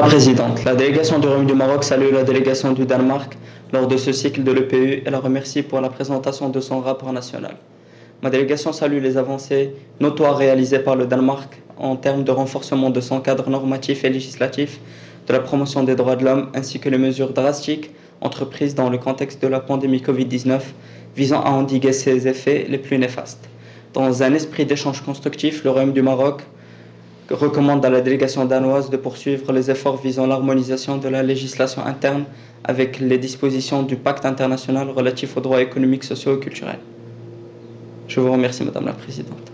la Présidente, la délégation du Royaume du Maroc salue la délégation du Danemark lors de ce cycle de l'EPU et la remercie pour la présentation de son rapport national. Ma délégation salue les avancées notoires réalisées par le Danemark en termes de renforcement de son cadre normatif et législatif, de la promotion des droits de l'homme ainsi que les mesures drastiques entreprises dans le contexte de la pandémie Covid-19 visant à endiguer ses effets les plus néfastes. Dans un esprit d'échange constructif, le Royaume du Maroc recommande à la délégation danoise de poursuivre les efforts visant l'harmonisation de la législation interne avec les dispositions du pacte international relatif aux droits économiques, sociaux et culturels. Je vous remercie, Madame la Présidente.